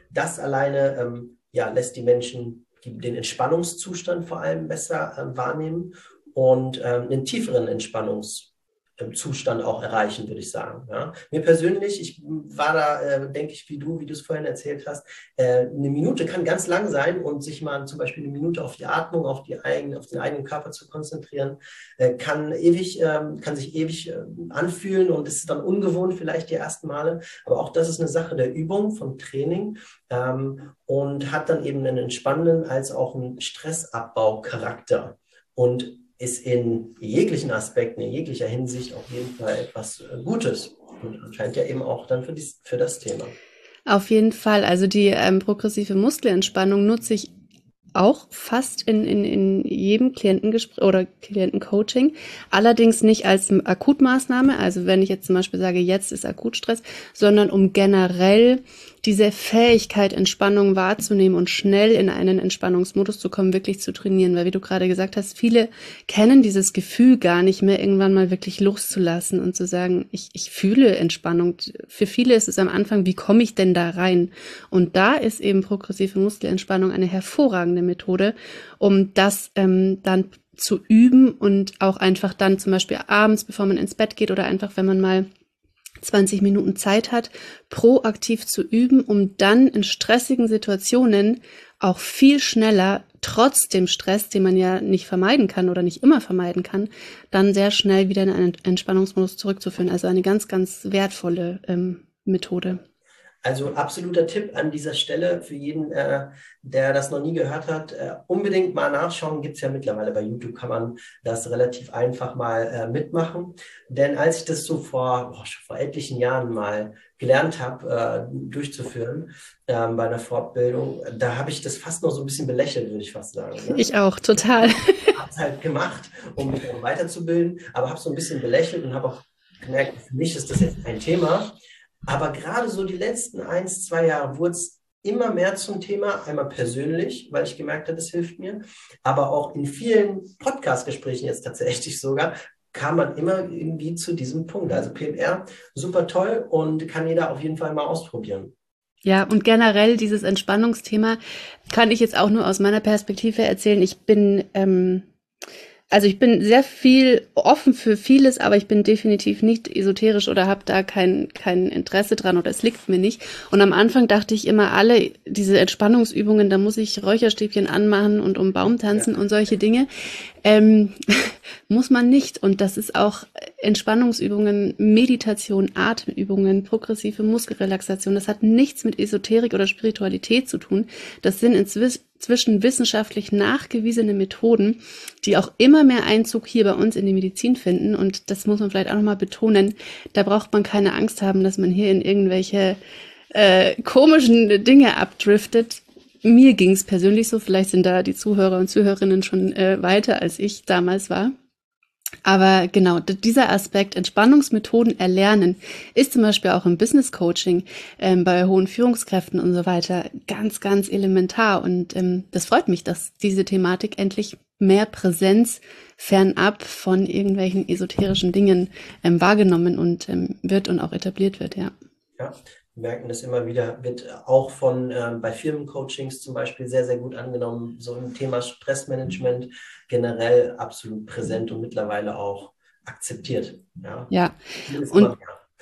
[SPEAKER 2] das alleine ähm, ja, lässt die Menschen die, den Entspannungszustand vor allem besser äh, wahrnehmen und ähm, einen tieferen Entspannungszustand Zustand auch erreichen, würde ich sagen. Ja. Mir persönlich, ich war da, äh, denke ich, wie du, wie du es vorhin erzählt hast, äh, eine Minute kann ganz lang sein und sich mal zum Beispiel eine Minute auf die Atmung, auf, die eigene, auf den eigenen Körper zu konzentrieren, äh, kann ewig, äh, kann sich ewig äh, anfühlen und ist dann ungewohnt vielleicht die ersten Male. Aber auch das ist eine Sache der Übung, vom Training ähm, und hat dann eben einen entspannenden als auch einen Stressabbau-Charakter. Und ist in jeglichen Aspekten, in jeglicher Hinsicht auf jeden Fall etwas Gutes und anscheinend ja eben auch dann für, dies, für das Thema.
[SPEAKER 3] Auf jeden Fall. Also die ähm, progressive Muskelentspannung nutze ich auch fast in, in, in jedem Klientengespräch oder Klientencoaching, allerdings nicht als Akutmaßnahme, also wenn ich jetzt zum Beispiel sage, jetzt ist Akutstress, sondern um generell diese Fähigkeit, Entspannung wahrzunehmen und schnell in einen Entspannungsmodus zu kommen, wirklich zu trainieren, weil wie du gerade gesagt hast, viele kennen dieses Gefühl gar nicht mehr, irgendwann mal wirklich loszulassen und zu sagen, ich, ich fühle Entspannung. Für viele ist es am Anfang, wie komme ich denn da rein? Und da ist eben progressive Muskelentspannung eine hervorragende Methode, um das ähm, dann zu üben und auch einfach dann zum Beispiel abends, bevor man ins Bett geht oder einfach, wenn man mal zwanzig Minuten Zeit hat, proaktiv zu üben, um dann in stressigen Situationen auch viel schneller, trotz dem Stress, den man ja nicht vermeiden kann oder nicht immer vermeiden kann, dann sehr schnell wieder in einen Entspannungsmodus zurückzuführen. Also eine ganz, ganz wertvolle ähm, Methode.
[SPEAKER 2] Also absoluter Tipp an dieser Stelle für jeden, äh, der das noch nie gehört hat, äh, unbedingt mal nachschauen. Gibt es ja mittlerweile bei YouTube, kann man das relativ einfach mal äh, mitmachen. Denn als ich das so vor, boah, schon vor etlichen Jahren mal gelernt habe, äh, durchzuführen äh, bei einer Fortbildung, da habe ich das fast noch so ein bisschen belächelt, würde ich fast sagen. Ne?
[SPEAKER 3] Ich auch, total.
[SPEAKER 2] Ich habe es halt gemacht, um mich auch weiterzubilden, aber habe so ein bisschen belächelt und habe auch gemerkt, für mich ist das jetzt ein Thema. Aber gerade so die letzten eins, zwei Jahre wurde es immer mehr zum Thema, einmal persönlich, weil ich gemerkt habe, das hilft mir, aber auch in vielen Podcast-Gesprächen jetzt tatsächlich sogar, kam man immer irgendwie zu diesem Punkt. Also P M R, super toll und kann jeder auf jeden Fall mal ausprobieren.
[SPEAKER 3] Ja, und generell dieses Entspannungsthema kann ich jetzt auch nur aus meiner Perspektive erzählen. Ich bin... Ähm Also ich bin sehr viel offen für vieles, aber ich bin definitiv nicht esoterisch oder habe da kein kein Interesse dran oder es liegt mir nicht. Und am Anfang dachte ich immer, alle diese Entspannungsübungen, da muss ich Räucherstäbchen anmachen und um Baum tanzen ja. und solche Dinge. Ähm, muss man nicht. Und das ist auch Entspannungsübungen, Meditation, Atemübungen, progressive Muskelrelaxation. Das hat nichts mit Esoterik oder Spiritualität zu tun. Das sind inzwischen wissenschaftlich nachgewiesene Methoden, die auch immer mehr Einzug hier bei uns in die Medizin finden. Und das muss man vielleicht auch nochmal betonen. Da braucht man keine Angst haben, dass man hier in irgendwelche äh, komischen Dinge abdriftet. Mir ging es persönlich so, vielleicht sind da die Zuhörer und Zuhörerinnen schon äh, weiter, als ich damals war. Aber genau, dieser Aspekt Entspannungsmethoden erlernen ist zum Beispiel auch im Business Coaching ähm, bei hohen Führungskräften und so weiter ganz, ganz elementar. Und ähm, das freut mich, dass diese Thematik endlich mehr Präsenz fernab von irgendwelchen esoterischen Dingen ähm, wahrgenommen und ähm, wird und auch etabliert wird, ja.
[SPEAKER 2] Ja. Wir merken das immer wieder, wird auch von ähm, bei Firmencoachings zum Beispiel sehr, sehr gut angenommen. So im Thema Stressmanagement generell absolut präsent und mittlerweile auch akzeptiert. Ja,
[SPEAKER 3] ja. Und,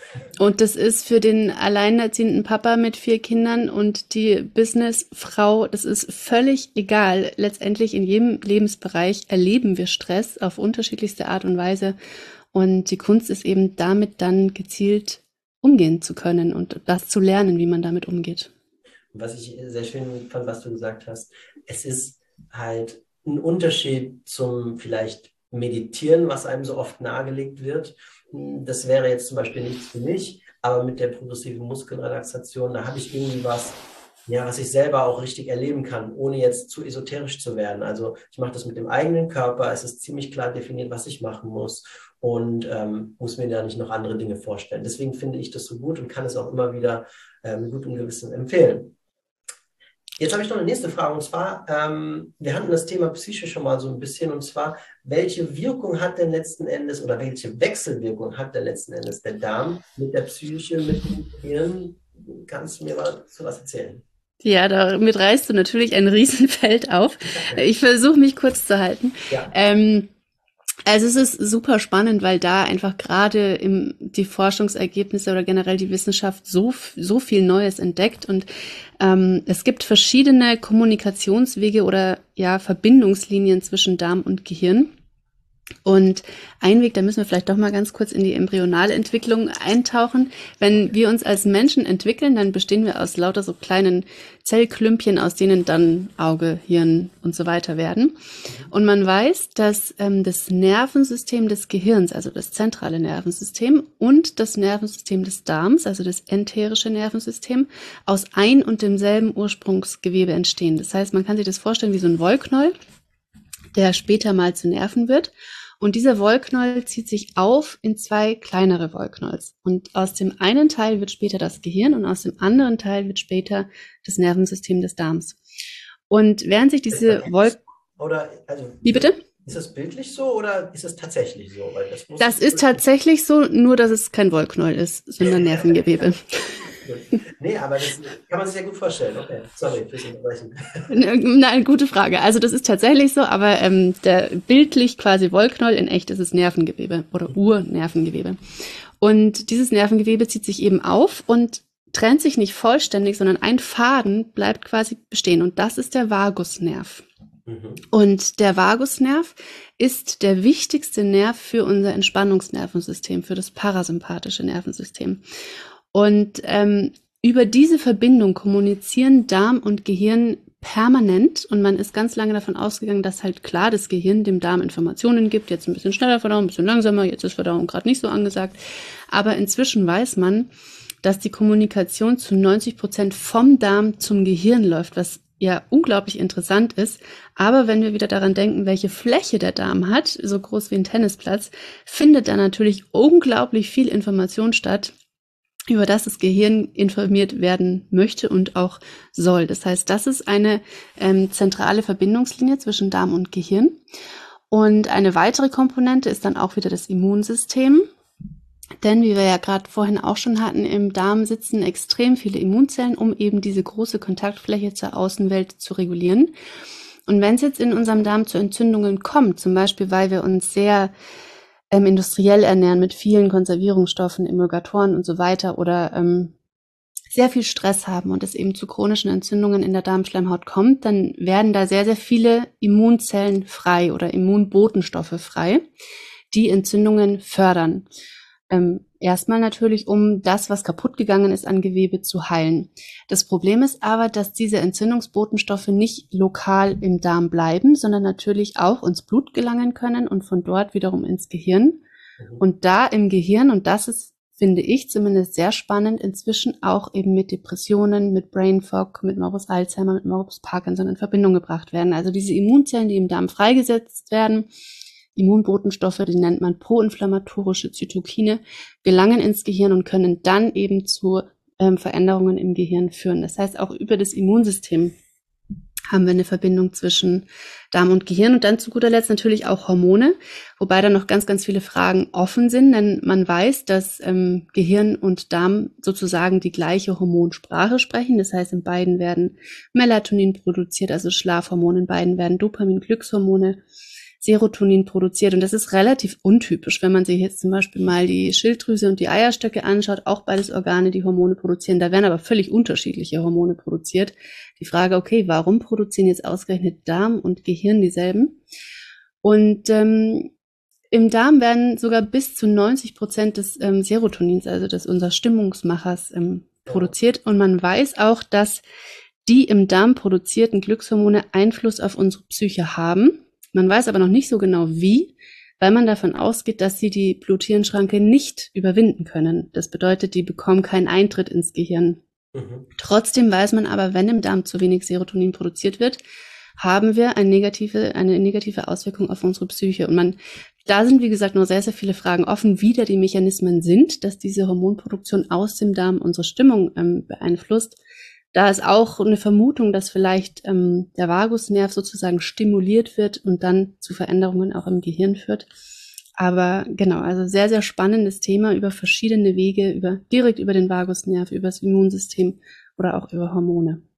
[SPEAKER 3] und das ist für den alleinerziehenden Papa mit vier Kindern und die Businessfrau, das ist völlig egal. Letztendlich in jedem Lebensbereich erleben wir Stress auf unterschiedlichste Art und Weise. Und die Kunst ist eben damit dann gezielt umgehen zu können und das zu lernen, wie man damit umgeht.
[SPEAKER 2] Was ich sehr schön fand, was du gesagt hast, es ist halt ein Unterschied zum vielleicht Meditieren, was einem so oft nahegelegt wird. Das wäre jetzt zum Beispiel nichts für mich, aber mit der progressiven Muskelrelaxation, da habe ich irgendwie was, ja, was ich selber auch richtig erleben kann, ohne jetzt zu esoterisch zu werden. Also ich mache das mit dem eigenen Körper, es ist ziemlich klar definiert, was ich machen muss und ähm, muss mir da nicht noch andere Dinge vorstellen. Deswegen finde ich das so gut und kann es auch immer wieder äh, mit gutem Gewissen empfehlen. Jetzt habe ich noch eine nächste Frage und zwar, ähm, wir hatten das Thema Psyche schon mal so ein bisschen und zwar, welche Wirkung hat denn letzten Endes oder welche Wechselwirkung hat denn letzten Endes der Darm mit der Psyche, mit dem Gehirn? Kannst du mir mal so was erzählen?
[SPEAKER 3] Ja, damit reißt du natürlich ein Riesenfeld auf. Ich versuche mich kurz zu halten. Ja. Ähm, also es ist super spannend, weil da einfach gerade im, die Forschungsergebnisse oder generell die Wissenschaft so, so viel Neues entdeckt und ähm, es gibt verschiedene Kommunikationswege oder ja Verbindungslinien zwischen Darm und Gehirn. Und ein Weg, da müssen wir vielleicht doch mal ganz kurz in die Embryonalentwicklung eintauchen. Wenn wir uns als Menschen entwickeln, dann bestehen wir aus lauter so kleinen Zellklümpchen, aus denen dann Auge, Hirn und so weiter werden. Und man weiß, dass ähm, das Nervensystem des Gehirns, also das zentrale Nervensystem und das Nervensystem des Darms, also das enterische Nervensystem, aus ein und demselben Ursprungsgewebe entstehen. Das heißt, man kann sich das vorstellen wie so ein Wollknäuel, der später mal zu Nerven wird. Und dieser Wollknäuel zieht sich auf in zwei kleinere Wollknäuels. Und aus dem einen Teil wird später das Gehirn und aus dem anderen Teil wird später das Nervensystem des Darms. Und während sich diese Wollknäuel...
[SPEAKER 2] Oder, also,
[SPEAKER 3] wie bitte?
[SPEAKER 2] Ist das bildlich so oder ist es tatsächlich so? Weil das muss
[SPEAKER 3] das ist tatsächlich so, nur dass es kein Wollknäuel ist, sondern Nervengewebe.
[SPEAKER 2] Nee, aber das kann man sich ja gut vorstellen. Okay, sorry fürs Unterbrechen.
[SPEAKER 3] Nein, gute Frage. Also das ist tatsächlich so, aber ähm, der bildlich quasi Wollknäuel, in echt ist es Nervengewebe oder Urnervengewebe. Und dieses Nervengewebe zieht sich eben auf und trennt sich nicht vollständig, sondern ein Faden bleibt quasi bestehen. Und das ist der Vagusnerv. Mhm. Und der Vagusnerv ist der wichtigste Nerv für unser Entspannungsnervensystem, für das parasympathische Nervensystem. Und ähm, über diese Verbindung kommunizieren Darm und Gehirn permanent und man ist ganz lange davon ausgegangen, dass halt klar das Gehirn dem Darm Informationen gibt, jetzt ein bisschen schneller Verdauung, ein bisschen langsamer, jetzt ist Verdauung gerade nicht so angesagt, aber inzwischen weiß man, dass die Kommunikation zu neunzig Prozent vom Darm zum Gehirn läuft, was ja unglaublich interessant ist, aber wenn wir wieder daran denken, welche Fläche der Darm hat, so groß wie ein Tennisplatz, findet da natürlich unglaublich viel Information statt, über das das Gehirn informiert werden möchte und auch soll. Das heißt, das ist eine ähm, zentrale Verbindungslinie zwischen Darm und Gehirn. Und eine weitere Komponente ist dann auch wieder das Immunsystem. Denn, wie wir ja gerade vorhin auch schon hatten, im Darm sitzen extrem viele Immunzellen, um eben diese große Kontaktfläche zur Außenwelt zu regulieren. Und wenn es jetzt in unserem Darm zu Entzündungen kommt, zum Beispiel, weil wir uns sehr Ähm, industriell ernähren mit vielen Konservierungsstoffen, Emulgatoren und so weiter oder ähm, sehr viel Stress haben und es eben zu chronischen Entzündungen in der Darmschleimhaut kommt, dann werden da sehr, sehr viele Immunzellen frei oder Immunbotenstoffe frei, die Entzündungen fördern. Ähm, erstmal natürlich, um das, was kaputt gegangen ist an Gewebe, zu heilen. Das Problem ist aber, dass diese Entzündungsbotenstoffe nicht lokal im Darm bleiben, sondern natürlich auch ins Blut gelangen können und von dort wiederum ins Gehirn. Mhm. Und da im Gehirn, und das ist, finde ich zumindest sehr spannend, inzwischen auch eben mit Depressionen, mit Brain Fog, mit Morbus Alzheimer, mit Morbus Parkinson in Verbindung gebracht werden. Also diese Immunzellen, die im Darm freigesetzt werden, Immunbotenstoffe, die nennt man proinflammatorische Zytokine, gelangen ins Gehirn und können dann eben zu ähm, Veränderungen im Gehirn führen. Das heißt, auch über das Immunsystem haben wir eine Verbindung zwischen Darm und Gehirn und dann zu guter Letzt natürlich auch Hormone, wobei da noch ganz, ganz viele Fragen offen sind, denn man weiß, dass ähm, Gehirn und Darm sozusagen die gleiche Hormonsprache sprechen. Das heißt, in beiden werden Melatonin produziert, also Schlafhormone, in beiden werden Dopamin, Glückshormone, Serotonin produziert und das ist relativ untypisch, wenn man sich jetzt zum Beispiel mal die Schilddrüse und die Eierstöcke anschaut, auch beides Organe, die Hormone produzieren, da werden aber völlig unterschiedliche Hormone produziert. Die Frage, okay, warum produzieren jetzt ausgerechnet Darm und Gehirn dieselben? Und ähm, im Darm werden sogar bis zu neunzig Prozent des ähm, Serotonins, also des unseres Stimmungsmachers, ähm, produziert und man weiß auch, dass die im Darm produzierten Glückshormone Einfluss auf unsere Psyche haben. Man weiß aber noch nicht so genau wie, weil man davon ausgeht, dass sie die Blut-Hirn-Schranke nicht überwinden können. Das bedeutet, die bekommen keinen Eintritt ins Gehirn. Mhm. Trotzdem weiß man aber, wenn im Darm zu wenig Serotonin produziert wird, haben wir eine negative, eine negative Auswirkung auf unsere Psyche. Und man, da sind, wie gesagt, noch sehr, sehr viele Fragen offen, wie da die Mechanismen sind, dass diese Hormonproduktion aus dem Darm unsere Stimmung ähm, beeinflusst. Da ist auch eine Vermutung, dass vielleicht ähm, der Vagusnerv sozusagen stimuliert wird und dann zu Veränderungen auch im Gehirn führt. Aber genau, also sehr, sehr spannendes Thema über verschiedene Wege, über direkt über den Vagusnerv, über das Immunsystem oder auch über Hormone.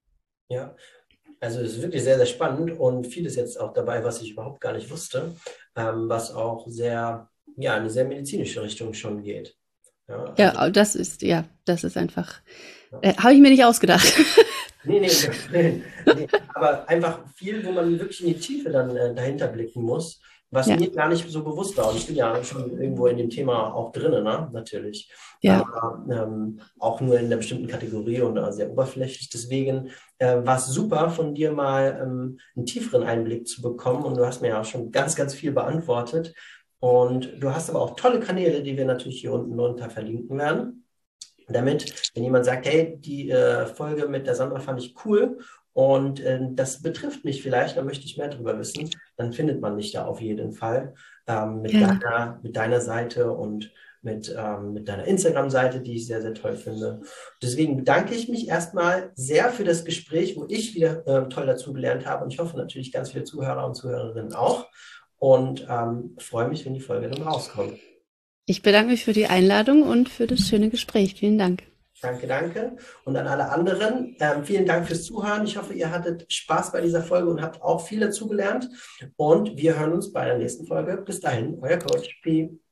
[SPEAKER 2] Ja, also es ist wirklich sehr, sehr spannend und vieles jetzt auch dabei, was ich überhaupt gar nicht wusste, ähm, was auch sehr, ja, in eine sehr medizinische Richtung schon geht. Ja, also,
[SPEAKER 3] Ja, das ist, ja, das ist einfach,
[SPEAKER 2] ja.
[SPEAKER 3] äh, habe ich mir nicht ausgedacht.
[SPEAKER 2] Nee, nee, nee, nee, aber einfach viel, wo man wirklich in die Tiefe dann äh, dahinter blicken muss, was
[SPEAKER 3] Ja,
[SPEAKER 2] mir gar nicht so bewusst war. Und ich bin ja schon irgendwo in dem Thema auch drin, ne? Natürlich.
[SPEAKER 3] ja,
[SPEAKER 2] Aber ähm, auch nur in einer bestimmten Kategorie und äh, sehr oberflächlich. Deswegen äh, war es super, von dir mal ähm, einen tieferen Einblick zu bekommen. Und du hast mir ja auch schon ganz, ganz viel beantwortet. Und du hast aber auch tolle Kanäle, die wir natürlich hier unten drunter verlinken werden. Damit, wenn jemand sagt, hey, die äh, Folge mit der Sandra fand ich cool und äh, das betrifft mich vielleicht, da möchte ich mehr drüber wissen, dann findet man dich da auf jeden Fall ähm, mit
[SPEAKER 3] gerne.
[SPEAKER 2] deiner, mit deiner Seite und mit, ähm, mit deiner Instagram-Seite, die ich sehr, sehr toll finde. Deswegen bedanke ich mich erstmal sehr für das Gespräch, wo ich wieder äh, toll dazugelernt habe und ich hoffe natürlich ganz viele Zuhörer und Zuhörerinnen auch und ähm, freue mich, wenn die Folge dann rauskommt.
[SPEAKER 3] Ich bedanke mich für die Einladung und für das schöne Gespräch. Vielen Dank.
[SPEAKER 2] Danke, danke. Und an alle anderen, ähm, vielen Dank fürs Zuhören. Ich hoffe, ihr hattet Spaß bei dieser Folge und habt auch viel dazugelernt. Und wir hören uns bei der nächsten Folge. Bis dahin, euer Coach Pi.